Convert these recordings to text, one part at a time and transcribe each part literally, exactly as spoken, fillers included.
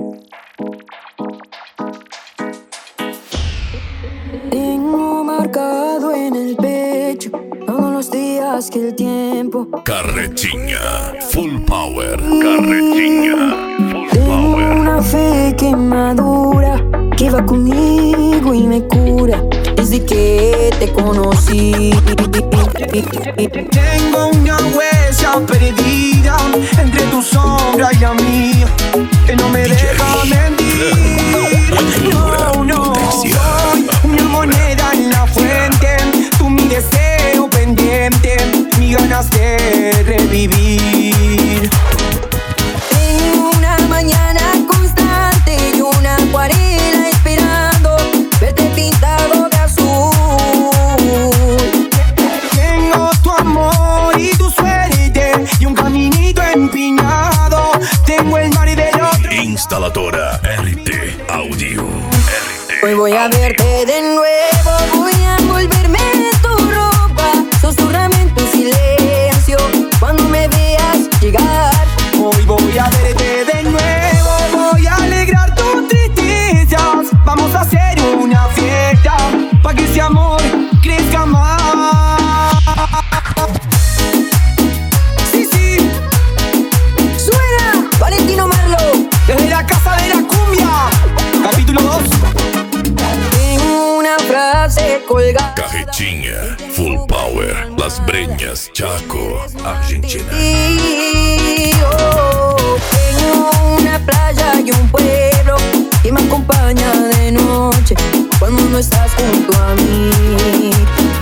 Tengo marcado en el pecho todos los días que el tiempo. Carretinha, full power. Carretinha, full Tengo power. una fe que madura, que va conmigo y me cura desde que te conocí. Tengo una huella perdida entre tu sombra y la mía, que no me deja mentir. No, no, soy una moneda en la fuente, tú mi deseo pendiente, mis ganas de revivir. Tengo una mañana constante y una acuarela esperando verte pintado de azul. Tengo tu amor y tu suerte y un caminito empinado. Tengo el mar del otro. Instaladora R T Audio. R T Hoy voy a verte de nuevo, voy a envolverme en tu ropa, susurrame en tu silencio cuando me veas llegar. Hoy voy a verte de nuevo, voy a alegrar tus tristezas. Vamos a hacer una fiesta pa' que ese amor crezca más. Sí, sí, Suena Valentino Marlo. desde la casa de la cumbia, capítulo dos. Tengo una frase colgada Carretinha, full power. Las Breñas, Chaco, Argentina. y oh, tengo una playa y un pueblo que me acompaña de noche cuando no estás junto a mí.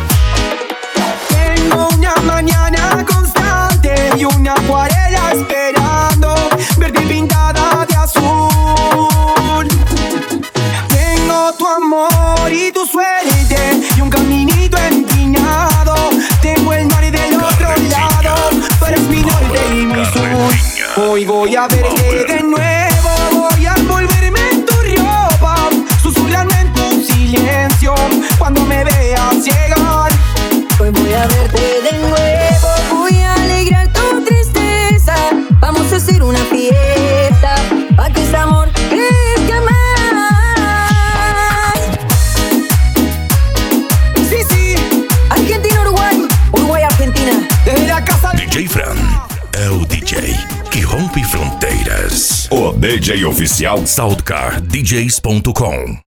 Tengo una mañana constante y una acuarela esperando verte pintada de azul. Tengo tu amor y tu suerte y un caminito empinado. Tengo el mar del otro lado, tú eres mi norte y mi sur. Hoy voy a verte de nuevo, voy a envolverme en tu ropa, susurrando en tu silencio cuando me veas llegar. Hoy voy a verte de nuevo, voy a alegrar tu tristeza. Vamos a hacer una fiesta pa' que este amor crezca más. Sí, sí, Argentina, Uruguay, Uruguay, Argentina. desde la casa de... D J Fran é o D J que rompe fronteiras. O D J oficial Soundcar D Js ponto com.